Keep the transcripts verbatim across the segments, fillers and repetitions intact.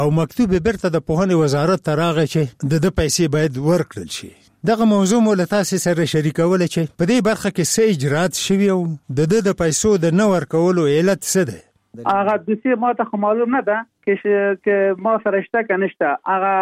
او مکتوب بیرته د پوهنې وزارت ته راغی چې د د پیسې باید ورکړل شي. دغه موضوع مو له تاسې سره شریکوله چې په دې برخه کې څه اجرات شوي او د د د پیسو د نه ورکولو علت څه دی؟ هغه دوسیه ما ته خو معلوم نه ده که ما سره شته که نشته.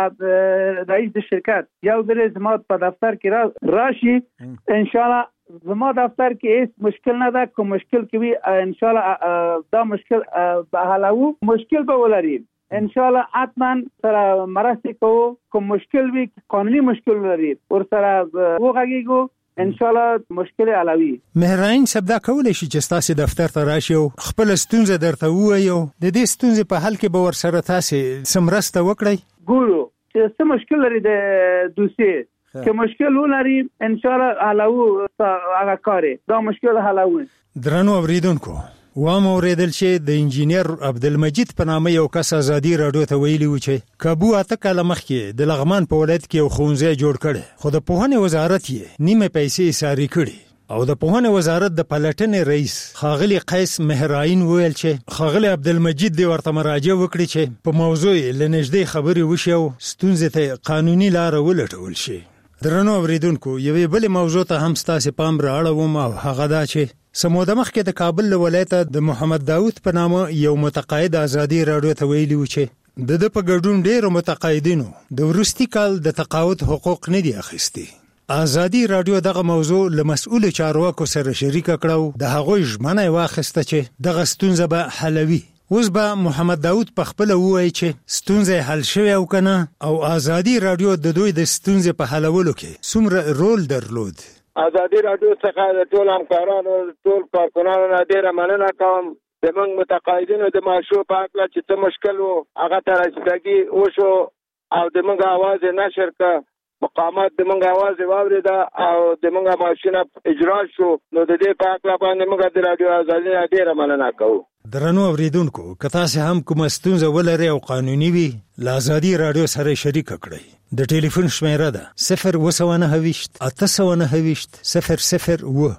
هغه رئیس د شرکت یو ځل زما په دفتر کې راشي، انشاءالله زما دفتر کې هیڅ مشکل نه ده. که مشکل کې وي انشاءالله دا مشکل به حلوو، مشکل به ولري انشاءالله حتما سره مرسته کوو. کوم مشکل وي قانوني مشکل لري ور سره وغږیږو، انشاءالله مشکل حلوي. مهرعین صاحب دا کولی شي چې تاسو دفتر ته راشي او خپل ستونزه درته ووایي او د دې ستونزې په حل کې به ور سره تاسو څه مرسته وکړئ؟ ګورو چې څه مشکل لري د دوسیې، که مشکل ولري انشاءالله حلوو هغه کار دا مشکل حلوو. درنو اوریدونکو، وام اوریدل چې د انجینیر عبدالمجید په نامه یو کس ازادي راډیو ته ویلي و چې کابو اته کاله مخکې د لغمان په ولایت کې یو ښوونځی جوړ کړی، خو د پوهنې وزارت یې نیمه پیسې ساري کړي او د پوهنې وزارت د پلټنې رئیس ښاغلي قیس مهرعین وویل چې ښاغلي عبدالمجید دې ورته مراجعه وکړي چې په موضوع یې له نږدې خبرې وشي او ستونزې ته قانوني لاره ولټول شي. درنو اوریدونکو، یوې بلې موضوع ته هم ستاسې پام رااړوم او هغه دا چې سموده مخکې د کابل له ولایته د محمد داود په نامه یو متقاعد ازادي راډیو ته ویلي و چې د ده په ګډون ډېرو متقاعدینو د وروستي کال د تقاعد حقوق نه دي اخیستي. ازادي راډیو دغه موضوع له مسؤلو چارواکو سره شریکه کړه او د هغوی ژمنه یې واخیسته چې دغه ستونزه به حلوي. اوس به محمد داود په خپله ووایي چې ستونزه حل شوې او که نه، او ازادي راډیو د دوی د ستونزې په حلولو کې څومره رول درلود. ازادي راډیو څخه د ټول همکارانو ټول کارکونانو نه ډېره مننه کوم. زموږ متقاعدینو د معاشو په هکله چې څه مشکل و هغه ته رسیدګي وشو او زموږ اواز یې نشر کړه، مقامات زموږ اواز یې واورېده او زموږ معاشونه اجرا شو. نو د دې په هکله باندې موږ د راډیو ازادي نه ډېره مننه کوو. درنو اوریدونکو، که تاسو هم کومه ستونزه ولرئ او قانوني وي، له ازادي راډیو سره شریکه کړئ. د ټلیفون شمیره ده صفر اوه سوه نهه ویشت اته سوه نهه ویشت صفر صفر اوه.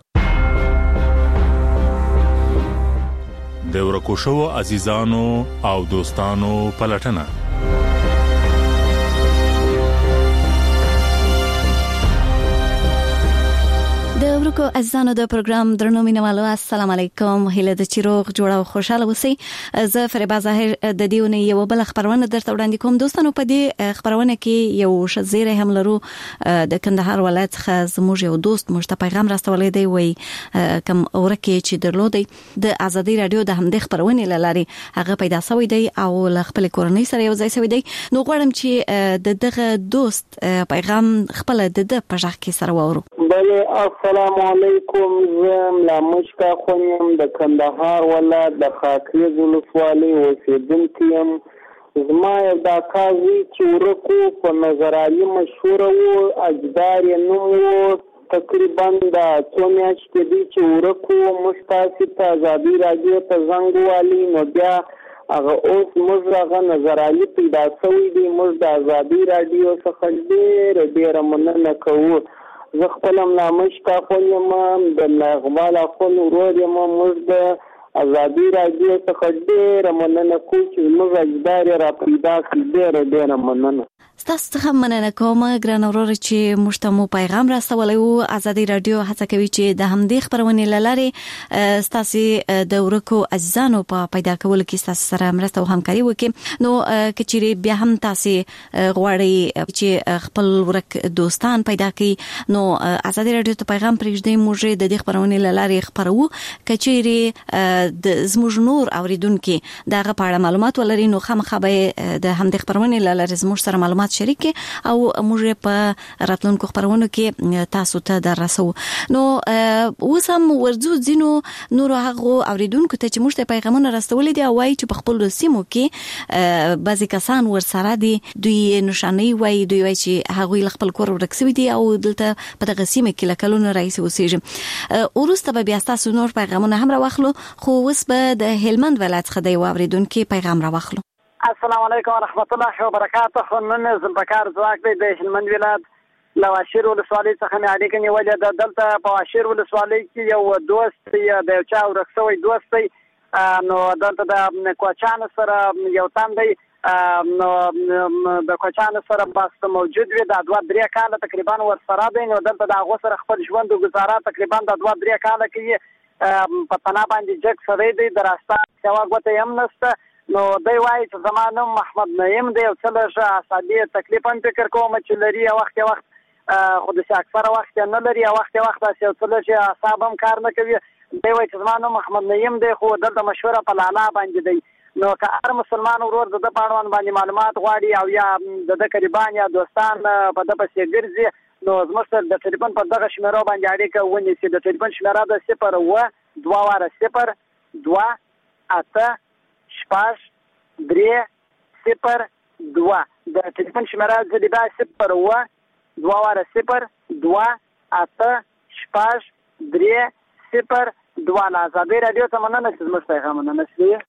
د ورکو شوو عزیزانو او دوستانو پلټنه. د ورکو عزیزانو د پروګرام درنو مینوالو، السلام علیکم. هیله د چیروغ جوړه او خوشاله اوسئ. زه فریبا ظاهر د دیونه یو بل خبرونه درته وړاندې کوم. دوستانو، په دې خبرونه کې یو شزیره هم لرو د کندهار ولایت څخه زموږ یو دوست مشته پیغام راستولې دی، وای کوم اورکه چې درلودي د ازادي رادیو د همدې خبرونه لاري هغه پیدا شوی دی او ل خپل کورنۍ سره یو ځای شوی دی. نو غواړم چې د دغه دوست پیغام خپل د په ځخ کې سره وورو. بله، السلام علیکم. زم لا مشکا خونیم د کندهار ولایت د خاکریز ولسوالۍ اوسیدونکی یم. زما یو دا کاوی چې ورکو په نظرالي مشهوره و، اجدار یې نوم و. تقریبا د څو میاشتې دی چې ورکو موږ تاسې ته ازادي راډیو ته زنګ ووالي، نو بیا هغه اوس موږ هغه نظرالي پیدا شوی دی. موږ د ازادي راډیو څخه ډېره ډېره مننه کوو. زه خپل هم نامشکا خون یم، د اقبال اخون ورور یم. موږ د ازادي راډیو څخه ډېره مننه کوو چې موږ اجدار را پیدا کړي. ډېره ډېره مننه. ستاسو څخه مننه کوم ګران ورور چې موږ ته مو پیغام راستولی و. ازادي راډیو هڅه کوي چې د همدې خبرونې له لارې ستاسو د ورکو عزیزانو په پیدا کولو کې ستاسو سره مرسته او همکاري وکړي. نو که چیرې بیا هم تاسو غواړئ چې خپل ورک دوستان پیدا کړئ، نو ازادي راډیو ته پیغام پرېږدئ. موږ د دې خبرونې له لارې خبرو. که چیرې د زموږ نور اوریدونکو دغه په اړه معلومات ولري، نو خامخا به د همدې خبرونې له لارې زموږ سره معلومات شریک او موږ په راتلونکو خبرونو کې تاسو ته دررسو. نو اوس هم ورځو ځینو نور هغه اوریدونکو ته چې موږ ته پیغامونه راستولې دي او وايي چې په خپل سیمو کې بعضی کسان ورسره دي، دوی نشانه وایي، دوی وایي چې هغه خپل کور ورکسوي دي او دلته په دغه سیمه کې لکلونه رئیس اوسېږي. ورسته به بیا تاسو نور پیغامونه هم راوخلو، خو اوس به د هلمند ولایت څخه دی اوریدونکو پیغام راوخلو. السلام علیکم ورحمت الله وبرکاته. نن زمبکار زواک دی د هلمند ولایت له واشیر ولسوالۍ څخه مې اړیکه نیولې ده. دلته په واشیر ولسوالۍ کې یو دوست د یو چا ورک شوی دوست دی، نو دلته د کوچانو سره یو تن دی نو د کوچانو سره بس موجود وي د دوه درې کاله تقریبا ورسره دی نو دلته د هغو سره خپل ژوند او ګزاره تقریبا د دوه درې کاله کې په تنا باندې جګ سړی دی د راسته سوا ګوته هم نشته نو دی وایي چې زما نوم محمد نعیم دی او څه لږ اعصابي تکلیف هم فکر کوم چې لري وخت وخت خو داسې اکثره وخت نه لري وخت وخت داسې یو څه لږ اعصاب هم کار نه کوي دی وایي چې زما نوم محمد نعیم دی خو دلته مشوره په لالا باندې دی نو که هر مسلمان ورور د ده په اړوند باندې معلومات غواړي او یا د ده قریبان یا دوستان په ده پسې ګرځي نو زموږ سره د ټلیفون په دغه شمېرو باندې اړیکه ونیسي د ټلیفون شمېره د صفر اوه دوه واره صفر دوه اته شپږ درې صفر دوه د ټلیفون شمېره زه بیا صفر اوه دوه واره صفر دوه اته شپږ درې صفر دوه له ازادۍ راډیو څخه مننه چې زموږ پیغامونه نشوي.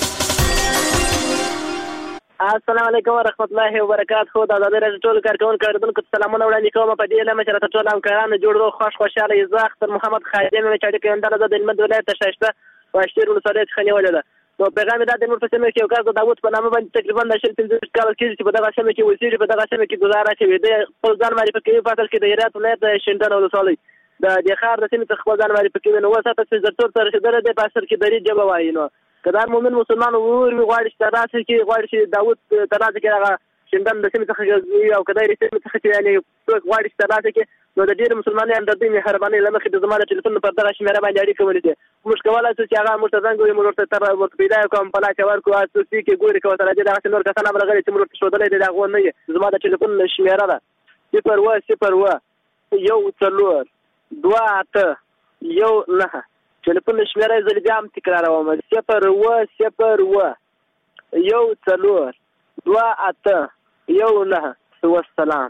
السلام علیکم ورحمت الله وبرکاته. د ازادۍ راډیو ټول کارکونکو اورېدونکو ته سلامونه وړاندې کوم په دې لمه چې راته ټول همکارانو جوړ روغ خوش خوشحاله یې. زه اختر محمد خادم یم چې اړیکه یمدله زه د هلمند ولایت د ښایسته واشتیر ولسوالۍ څخه نیولې ده. نو پیغام یې دا د نور په سیمه کې یو کس د داود په نامه باندې تقریبا د شل پنځه کال کېږي چې په دغه سیمه کې اوسېږي په دغه سیمه کې ګزاره کوي. د خپل ځان معرفي کوي په اصل کې د هرات ولایت د شینډنډ ولسوالۍ د دې ښار د سیمې څخه خپل ځان معرفي کوي. نو اوس هته چې زرتور ته رسېدلی دی په اصل کې دري ژبه وایي. نو که دا مؤمن مسلمان ورور وي غواړي چې ترلاسه کړي غواړي چې داود ترلاسه کړي هغه شینډنډ د سیمې څخه وي او که دا یې سیمې څخه چې یعنې څوک غواړي چې ترلاسه کړي نو د ډېرو مسلمانۍ همدردۍ مهربانۍ له مخې د زما د ټلیفون پر دغه شمېره باندې اړیکه ونیسي. موږ کولی شو چې هغه موږ ته زنګ ووهي موږ ورته تر ورته پیدا یې کړو په لاس یې ورکړو اسوسي کې ګوري که ورته راځي دغسې نور کسان هم راغلي چې موږ ورته ښودلی دی د هغو نه یې زما د ټلیفون شمېره ده صفر اوه صفر اوه یو څلور دوه اته یو نهه. ټلیفون شمېره یې زه بیا هم تکراروم صفر اوه صفر اوه یو څلور دوه اته یو نهه. والسلام.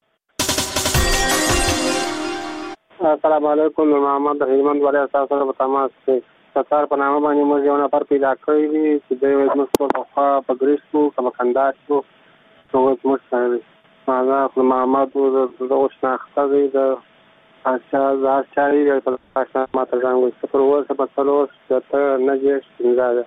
السلام علیکم. محمد د هلمند ولایت تاسو سره په تماس کې ستار په نامه باندې موږ یو نفر پیدا کړی دی چې دی وایي زموږ ټول پخوا په ګریس کړو که په کندهار کړو نو اوس موږ سره دی. هغه محمد و د اوس شناخته دی د هر چا یې په اشنا ماته زنګ وایي صفر اوه صفر څلور شپېته نهه دېرش پنځه.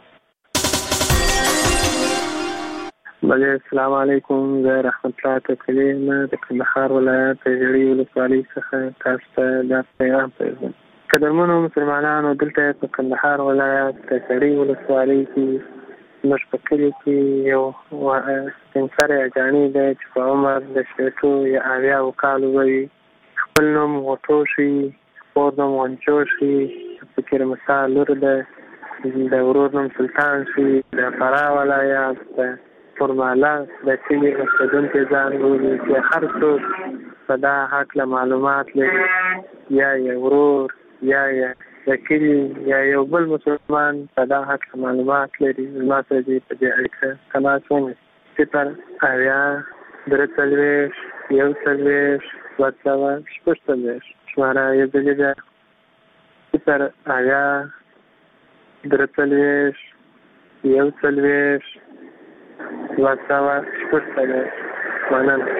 بله السلام علیکم. زه رحمت الله تکلی یم د کندهار ولایت د ژړۍ ولسوالۍ څخه تاسو ته دا پیغام پرېږدم. قدرمنو مسلمانانو دلته په کندهار ولایت د ژړۍ ولسوالۍ کې زموږ په کلي کې یو سپین سری اجاڼي دی چې په عمر د شپېتو یا اویاوو کالو به وي. خپل نوم غوټو شي خپور نوم غنچو شي فکر مسا لور ده د ورور نوم سلطان شي د فراه ولایت د فرماله د کلي اوسېدونکي ځان بولي چې هر څوک په دا هکله معلومات لري یا یې ورور یا یې د کلي یا یو بل مسلمان په دا هکله معلومات لري زما سره دې په دې اړیکه تماس ونیسي. صفر اویا درې څلوېښت یو څلوېښت دوه سوه شپږ څلوېښت شماره یې ځلې ده صفر اویا درې څلوېښت یو څلوېښت دوه سوه شپږ څلوېښت. مننه.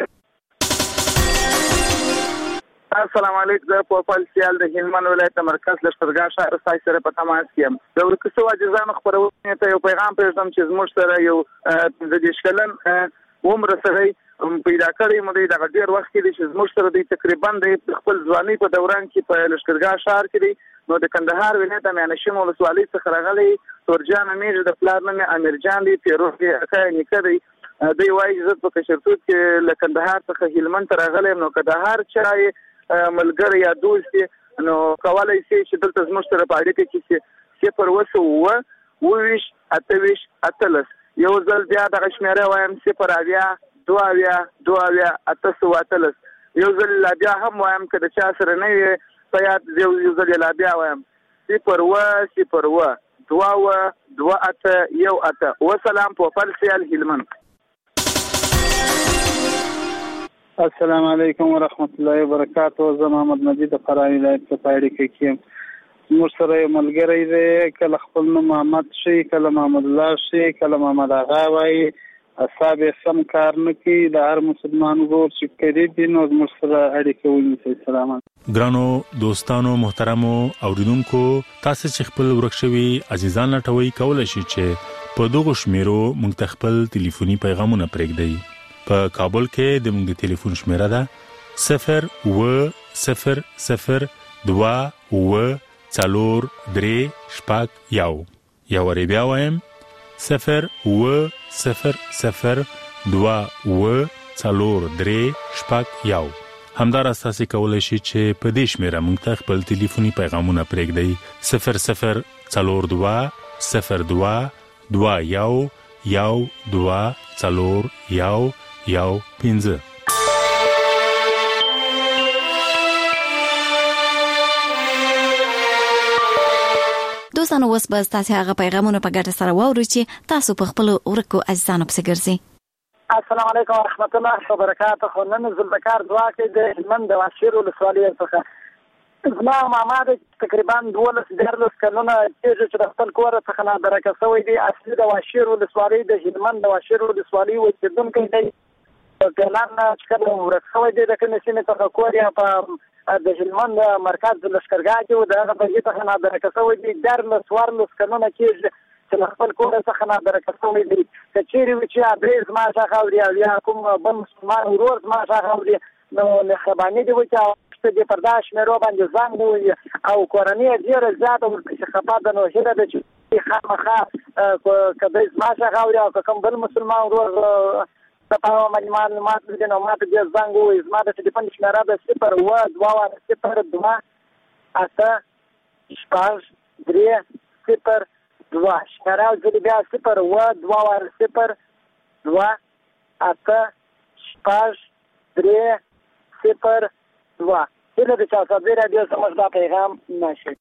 السلام علیکم. زه پوپل سیال د هلمند ولایت مرکز لښکرګاه ښار ستاسو سره په تماس کې یم. د ورکسو عاجزانو خپرونې ته یو پیغام پرېږدم چې زموږ سره یو پنځه دېرش کلن عمره سړی پیدا کړی مو دی دغه ډېر وخت کې دی چې زموږ سره دی تقریبا د خپل ځوانۍ په دوران کې په لښکرګاه ښار کې دی. نو د کندهار ولایت میانشین ولسوالۍ څخه راغلی تورجان امیر د پلار نوم یې امیر جان دی پیروز یې اکا یې نیکه دی. دوی وایي چې زه په کشرتوب کې له کندهار څخه هلمند ته راغلی یم. نو که د هر چا ملګری یا دوست نو کولی شي چې دلته زموږ سره په اړیکه کې صفر اوه سوه اووه اووه ویشت اته ویشت اتلس. یو ځل بیا دغه شمېره وایم صفر اویا دوه اویا دوه اویا اته سوه اتلس. یو ځل لا بیا هم وایم که د چا سره نه وي په یاد یو ځل یې لا بیا وایم صفر اوه صفر اوه دوه اوه دوه اته یو اته. وسلام. پوپل سیال هلمند. السلام علیکم ورحمت الله وبرکاته. زه محمد مجید د فراه ولایت څخه په اړیکه کې یم. زموږ سره یو ملګری دی کله خپل نوم محمد شي کله محمد الله شي کله محمد آغا وایي اعصاب یې سم کار نه کوي. د هر مسلمان ورور چې قریب دي نو زموږ سره اړیکه ونیسئ. سلامات. ګرانو دوستانو محترمو اوریدونکو تاسو چې خپل ورک شوي عزیزان لټوي کولی شئ چې په دغه شمیرو موږ ته خپل ټلیفوني پیغامونه پرېږدئ. په کابل کې د موږ د ټلیفون شمیره ده صفر و صفر صفر دوه و څلور درې شپږ یو. یا وری بیا وایم صفر و صفر صفر دوه و څلور درې شپږ یو. همدارس تاسو کولی شئ چې په دې شمیره موږ ته خپل ټلیفوني پیغامونه پرېږدئ صفر صفر څلور دوه صفر دوه دوه یو یو دوه څلور یو یو پنځه. دوستانو اوس به تاسو هغه پیغامونه په ګډه سره واورئ چې تاسو په خپل ورکو عزیزانو پسې ګرځئ. السلام علیکم ورحمت الله وبرکاته. نن زلبکار دعا کې د هلمند د واشیر ولسوالۍ څخه زما ماما د تقریبا دولس دیارلس کلونه کېږي چې د خپل کور څخه نادرکه شوی دی. اصلي د واشیر ولسوالۍ د هلمند د واشیر ولسوالۍ اوسېدونکی دی. پلان چې کله ورک شوی دی د کومې سیمې څخه کور یې په د هلمند مرکز د لښکرګاه کې و د هغه په ځای څخه نادرکه شوی دی. دیارلس څوارلس کلونه کېږي چې له خپل کور څخه نادرکه شوی دی. که چیرې وي چې ادرې زما څخه اوري او یا کوم بل مسلمان ورور زما څخه اوري نو مهرباني دې وکړي چې دې پر دا شمیرو باندې زنګ ووهي او کورنۍ یې ډېره زیاته ورپسې خفه ده. نو هیله ده چې خامخا که دی زما څخه اوري او که کوم بل مسلمان ورور د په باندې معلومات لري نو ما ته دې زنګ ووهي. زما د ټلیفون شمیره ده صفر اووه دوه واره صفر دوه اته شپږ درې صفر دوه. شمیره ځلې بیا صفر اووه دوه واره صفر دوه اته شپږ درې صفر دوه. هیله ده چې صدې راډیو زموږ دا پیغام نشي.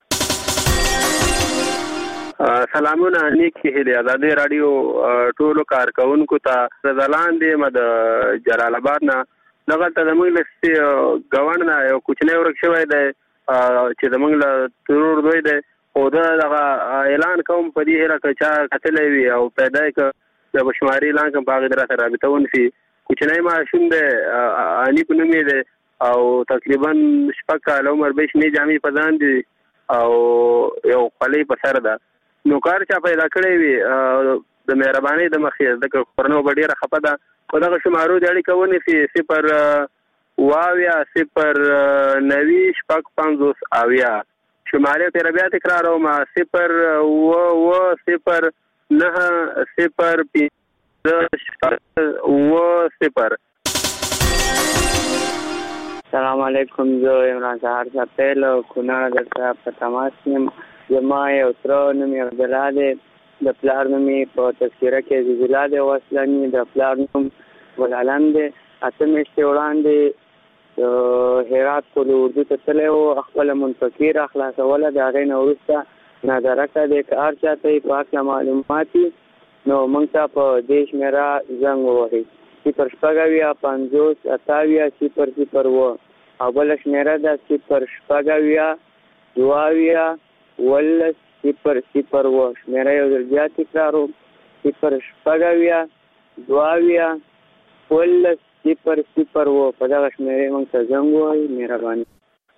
سلامونه نیکی هیله آزادي راډیو ټولو کارکونکو ته زلاندې مد جلال آباد نه دغه ته زموږ له ګوند نه یو کوچنی ورک شوی دی چې زموږ له ترور دوی دی او دا دغه اعلان کوم په دې هیله که چا کتلی وي او پیدا یې که د بشماري اعلان کوم په هغې د راته رابطه ونیسي. کوچنی ماشوم دی اني په نوم یې دی او تقریبا شپږ کاله عمر به شنې جامې په ځان دي او یو خولۍ په سر ده. نو کار چا پیدا کړی وي د مهربانۍ د مخې ځکه کورنۍ به ډېره خفه ده. په دغه شمارو د اړیکه ونیسي صفر اووه اویا صفر نوي شپږ پنځوس اویا. شمارې تېره بیا تکراروم صفر اووه اووه صفر نهه صفر پنځه شپږ اووه صفر. سلام علیکم. زه عمران سهار سپیل کونړ درته په تماس یم. زما یو تره نوم یې عبدالله دی. د پلار نوم یې په تذکره کې عزیز الله دی او اصلاني د پلار نوم ګلعالم دی. اته میاشتې وړاندې هرات کلي اردو ته تللی و. خپله منفقي را خلاصوله. د هغې نه وروسته نادرکه دی. که هر چا ته یې په هکله معلومات وي نو موږ ته په دې شمېره زنګ ووهئ صفر شپږ اویا پنځوس اته اویا صفر صفر اووه او بله شمېره ده صفر شپږ اویا دوه اویا اوولس صفر صفر اووه. شمېره یو ځل بیا تکراروم صفر شپږ اویا دوه اویا اوولس صفر صفر اووه. په دغه شمېرې موږ ته زنګ ووهئ. مهرباني.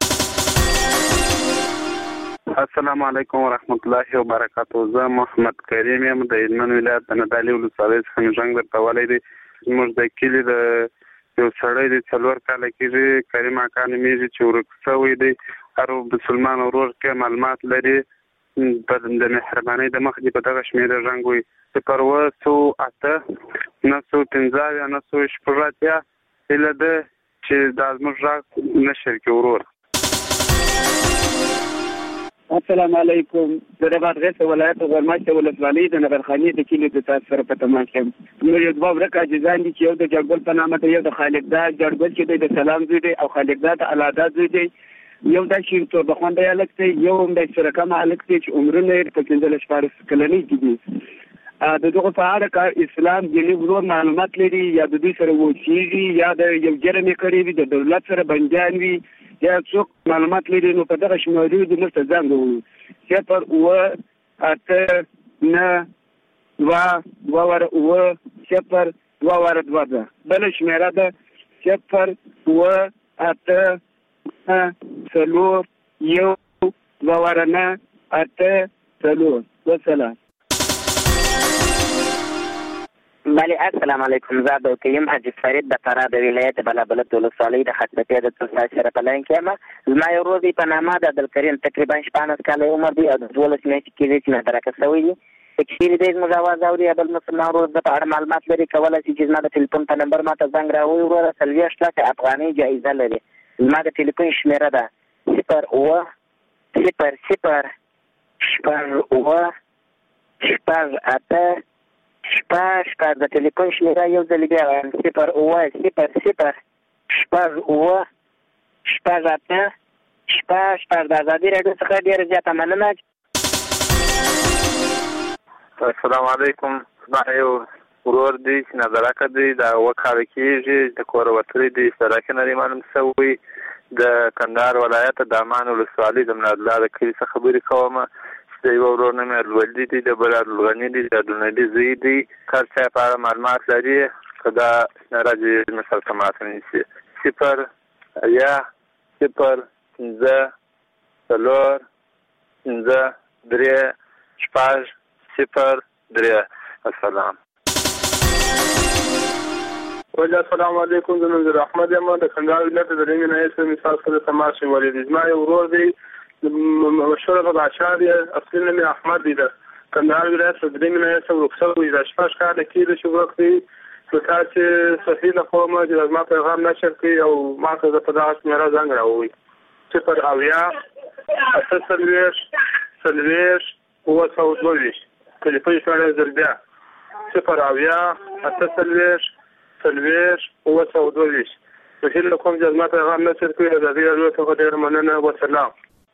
السلام علیکم ورحمت الله وبرکاته. زه محمد کریم یم د هلمند ولایت د نادعلي ولسوالۍ څخه مې زنګ درته ولی دی. زموږ د کلي د یو سړی دی څلور کاله کېږي کریم اکا نومېږي چې ورک شوی دی. هر مسلمان ورور کې معلومات لري د مهربانۍ د مخ دې په دغه شمېره زنګ ووهئ صفر اووه سوه اته نهه سوه پنځه اویا نهه سوه شپږ اتیا. هیله ده چې دا زموږ غږ نشر کړي ورور. السلام علیکم. د بادغیس ولایت غرماشته ولسوالۍ د نبرخانې د کلي د تاسو سره په تماس یم. موږ یو دوه ورک عاجزان دي چې یو د جړګل په نامه ته یو د خالقدا جړګل چې دی د سلام زوی دی او خالقدا د الادا زوی دی. یو د شیر تور د خوندې الک دی. یو هم د سرکم الک دی چې عمرونه یې په پنځلس شپاړس کلنۍ کې دي. د دغه په اړه که اسلام دیني ورور معلومات لري یا د دوی سره وچیږي یا د یو جرم یې کړی وي د دولت سره بندیان وي یا څوک معلومات لري نو په دغه شمېرې د موږ ته زنګ ووهئ صفر اووه اته نهه دوه دوه واره اووه صفر دوه واره دوه ده. بله شمېره ده صفر اووه اته نهه څلور یو دوه واره نهه اته څلور. وسلام. بله السلام علیکم. زه د کیم حاجی فرید د فراه د ولایت بلابلت ولسوالۍ د خطبتې د تاسو سره په لاین کې یم. زما یو ورور دی په نامه د عبدالکریم تقریبا شپاړس کاله عمر دی او د دولس میاشتې کېږي چې مدرکه شوی دی. تکفیر دی زموږ اواز اوري. بل مسلمان ورور د په اړه معلومات لري کولی شي چې زما د ټلیفون په نمبر ماته زنګ راووایي. وروره څلوېښت لکه افغانۍ جایزه لري. زما د ټلیفون شمېره ده صفر اوه صفر صفر شپږ اوه شپږ اته شپږ شپږ. د ټلیفون شمېره یو ځل بیا وایم صفر اوه صفر صفر شپږ اوه شپږ اته شپږ شپږ. د ازادي راډیو څخه ډېره زیاته مننه. السلام علیکم. زما یو ورور دی چې نظرکه دی د اوه کاله کېږي د کوره وتلی دی. سړک نه دی معلوم شوی. د کندهار ولایت د امان ولسوالۍ د منادله د کلي څخه خبرې کوم. د یو ورور نوم یې الولدي دی، د بل عبدالغني دی، د عبدالنبي زوی دی. هر چا په اړه معلومات لري که دا شمېره دې مثال ته ماته نیسي. صفر اویا صفر پنځه څلور پنځه درې شپږ صفر درې. السلام. وجه السلام علیکم. زه نظر احمد یم د کندهار ولایت د رنګ نه یې مثال سره تماس نیولې دي. زما یو ورور دی مشهور غذاشار دی، اصلي نوم یې احمد دی. د کندهار ولایت د رنګ نه یې ورک شوی د شپږ کاله کېږي چې ورک دی. نو تا چې صحیح له کومه چې زما پیغام نشر کړي او ما ته د په دغه شمېره زنګ راووایي صفر اویا اته څلوېښت څلوېښت اووه سوه دوه ویشت. ټلیفون شمېره زر بیا صفر اویا اته څلوېښت څلوېښت اووه سوه دوه ویشت. صحیح له کوم چې زما پیغام نشر کړي د ازادي راډیو څخه ډېره مننه. وسلام.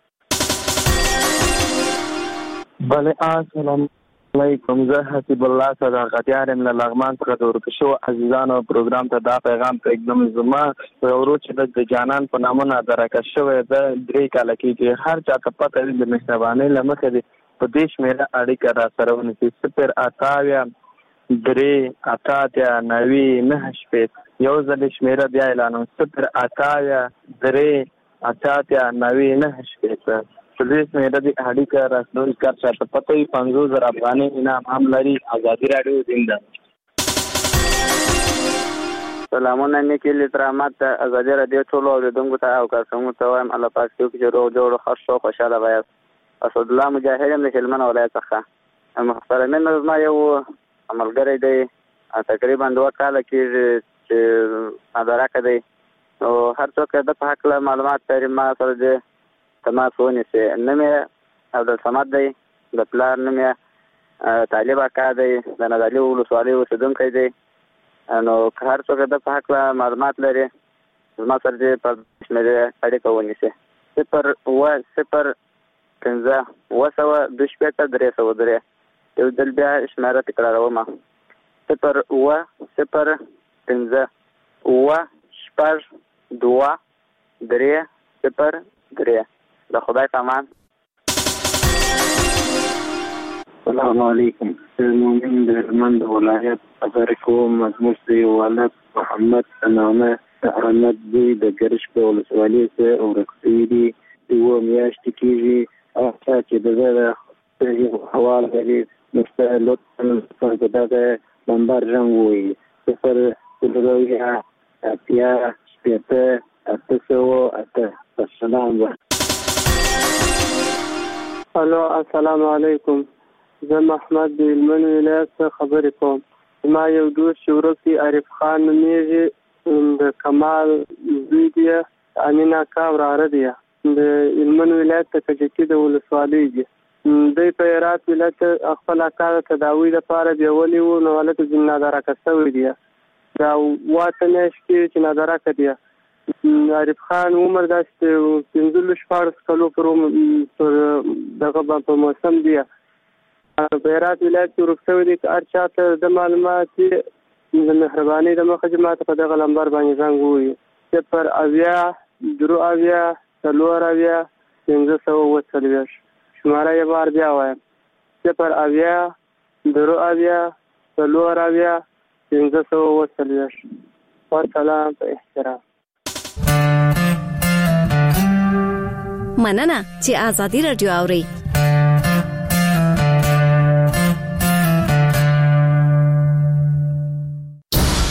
بله السلام علیکم. زه حسیب الله صداقتیار یم له لغمان څخه د ورک شوو عزیزانو پروګرام ته دا پیغام پرېږدم. زما یو ورور چې د جانان په نامه نادرکه شوی ده درې کاله کېږي. هر چا ته پته وي د مهربانۍ له مخې دی په دې شمېره اړیکه را سره ونیسي. صفر اته اویا درې اته اتیا نوي نهه شپېته. یو ځل شمېره بیا اعلانوم صفر اته اویا درې اته اتیا نوي نهه شپېته. په دې شمېره د اړیکه راسنوي کار چاته پته وي پنځوس زره افغانۍ انعام هم لري. ازادي راډیو زنده. سلامونه نیکې لترامات ته ازادي راډیو ټولو اورېدونکو ته او کارکوونکو ته وایم الله پاک څوک چې روغ جوړ ښه شو خوشحاله وایاست. اسدالله مجاهد یم د هلمند ولایت څخه. محترمین زما یو ملګری دی تقریبا دوه کاله کېږي چې نادرکه دی. نو هر څوک د په هکله معلومات لري ما سره د تماس ونیسي. نوم یې عبدالصمد دی، د پلار نوم یې طالب اکا دی، د نادعلي ولسوالۍ اوسېدونکی دی. نو که هر څوک د په هکله معلومات لري زما سره دې په شمېرې اړیکه ونیسي. صفر اوه صفر پنځه اووه سوه دوه شپېته درې سوه درې. یو ځل بیا شمېره تکرارومه صفر اوه صفر پنځه اووه شپږ دوه درې صفر درې. د خدای پامان. السلام علیکم. زه مؤمن د هلمند ولایت خبرې کوم. زموږ د یو ولد محمد په نامه د احمد زوی د ګرش په ولسوالۍ کې ورک شوي دي. د اووه میاشتې کېږي. هغه چا چې د ده د حواله لري نو ستا لطفا په دغه نمبر رنګ ووایي صفر څلور اویا اتیا شپېته اته سوه اته. السلام. الو السلام علیکم. زه محمد د هلمند ولایت څخه خبرې کوم. زما یو دوست چې ورک دی عارف خان نومېږي، د کمال زوی دی، امین اکا وراره دی، د هلمند ولایت د کجکي د ولسوالۍ دی. دوی په هرات ولایت خپل اکا د تداوي لپاره بیولي وو نو هلته ځینې نادرکه شوی دی. دا اووه اته میاشتې کې چې نادرکه دی. عارف خان عمر داسې پنځلس شپاړس کلو پر دغه په موسم دی. په هرات ولایت کې ورک شوی دی. که هر چا ته د معلومات د مهربانۍ د مخه چې ما ته په دغه نمبر باندې زنګ ووایي صفر اویا درې اویا څلور اویا پنځه سوه اووه څلوېښت. شماره یې بار بیا وایم صفر اویا درې اویا څلور اویا پنځه سوه اووه څلوېښت. والسلام په احترام. مننه چې ازادي راډیو اوري.